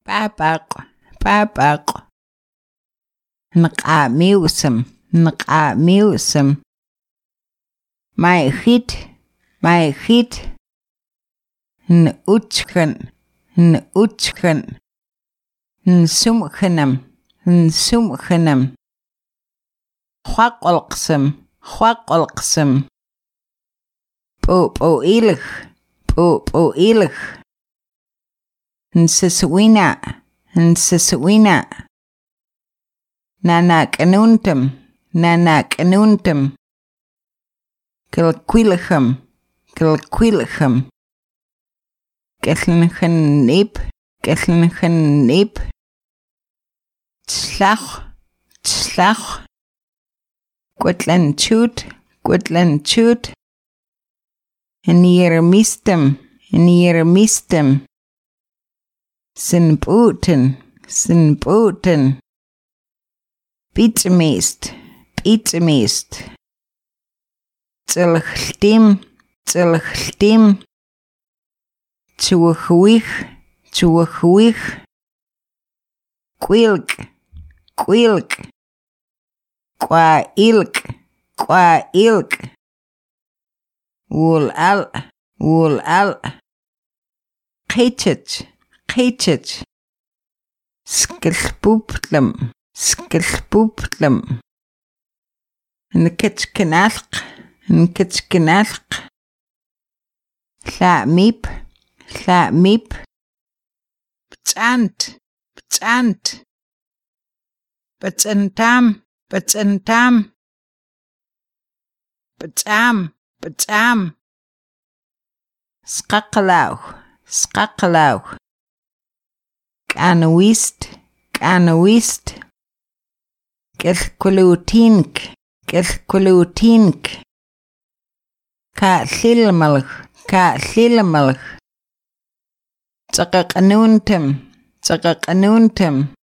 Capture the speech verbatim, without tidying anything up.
Babaq, babaq. Nqa miusam, nqa miusam. Maihit, maihit. N-uchkan, n-uchkan. N-sumkhanam, n-sumkhanam. Huaqolqsam, huaqolqsam. Po-po-ilig, po-po-ilig. Nsiswina, nsiswina. Nanaqanuntam, nanaqanuntam. Kilquilham, kilquilham. Kelnhanip, kelnhanip. Tslach, tslach. Quatlanchut, quatlanchut. Niermistem, niermistem. Sinputen, sinputen. Pitzmist, pitzmist. Tsilchtim, tsilchtim. Chuhuich, chuhuich. Quilk, quilk. Qua ilk, qua ilk. Wool al, wool al. Qechich, qechich. Skilpuplam, skilpuplam. Nkitchkinalq, nkitchkinalq. Tlamip, tlamip. Btsant, btsant. Btsantam, btsantam. Btsam, btsam. Skaqlaw, skaqlaw. Kanawist, kanawist. Kelkulutink, kelkulutink. Ka'lilmalg, ka'lilmalg. Tsaqaqanuntam, tsaqaqanuntam.